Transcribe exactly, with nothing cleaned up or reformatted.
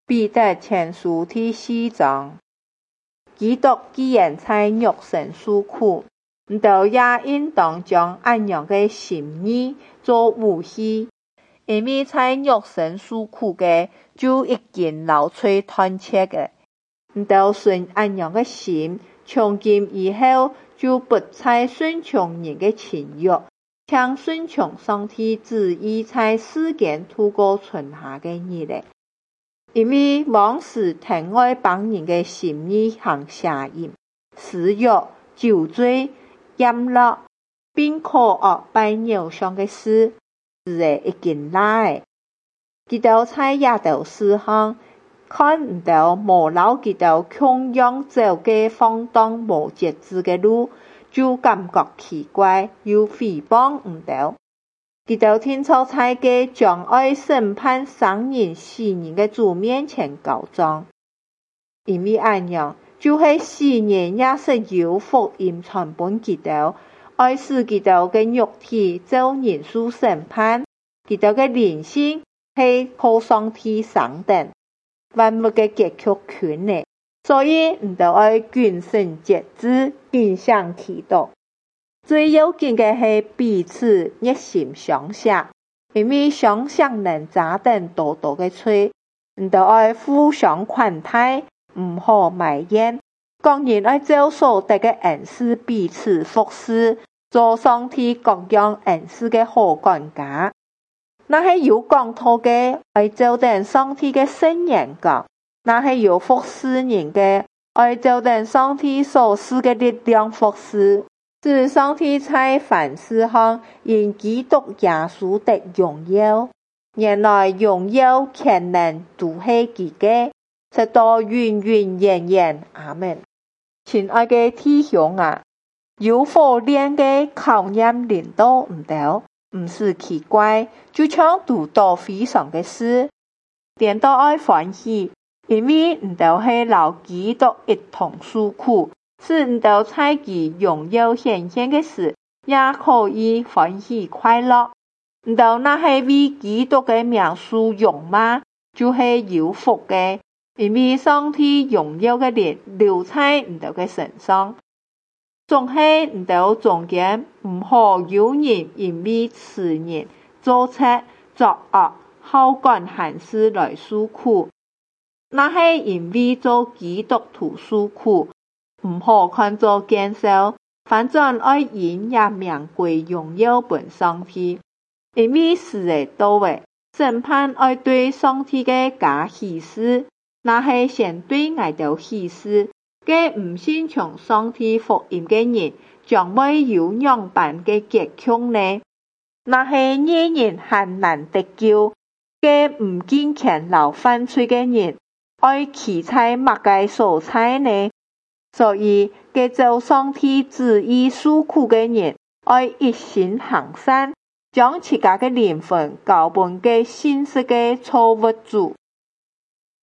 彼得前書第四章，基督既然在肉身受苦，唔就也應當將按樣嘅心意做武器，因為在肉身受苦嘅就已經流出斷切嘅，唔就順按樣嘅心，從今以後就不再順從人嘅情欲，像順從上帝旨意在世間度過春夏嘅日子。因為往時疼愛幫人嘅心意行邪淫、私欲、酒醉、淫樂，並可惡拜偶像嘅事，是誒已經來。佢哋在野道事上看唔到無留佢哋窮樣走嘅放蕩無節制嘅路，就感覺奇怪，又誹謗唔到。佢哋天初在嘅將愛審判生人死人嘅主面前告狀，因為按樣就係死人也是有福音傳本佢哋，愛使佢哋嘅肉體遭人數審判，佢哋嘅靈性係靠上帝上等，萬物嘅結局權利，所以唔就愛謹慎節制，影響祈禱。最要緊嘅係彼此熱心相惜，因為相惜能炸斷多多嘅罪，唔就愛互相款待，唔好埋怨。各人愛照所得嘅恩賜彼此服侍，做上帝各樣恩賜嘅好管家。那係有講道嘅，愛照定上帝嘅聖言講；那係有服侍人嘅，愛照定上帝所賜嘅力量服侍。使上帝在凡事上因基督耶穌得榮耀，原來榮耀權能都係佢嘅，直到永永遠遠。阿們。親愛嘅弟兄啊，有火煉嘅考驗臨到唔到，唔是奇怪，就像讀到非常嘅事，點都愛歡喜，因為唔就係留基督一同受苦。是唔到在其榮耀顯現嘅時，也可以歡喜快樂。唔到那係為基督嘅名受辱罵，就係有福嘅，因為上帝榮耀嘅靈留在唔到嘅身上。總係唔到中間唔好有人因為吃人、做賊、作惡、好管閒事來受苦，那係因為做基督徒受苦。唔好看作見笑，反正愛因也名歸榮耀本上帝，因為事嘅到位，審判愛對上帝嘅家起誓，那係先對愛到起誓，嘅唔信從上帝福音嘅人，將會有樣般嘅結局呢？那係義人很難得救，嘅唔堅強留犯罪嘅人，愛企在乜嘅所在呢？所以，嘅做上帝旨意受苦嘅人，愛一心行善，將自家嘅靈魂交本給信實嘅造物主。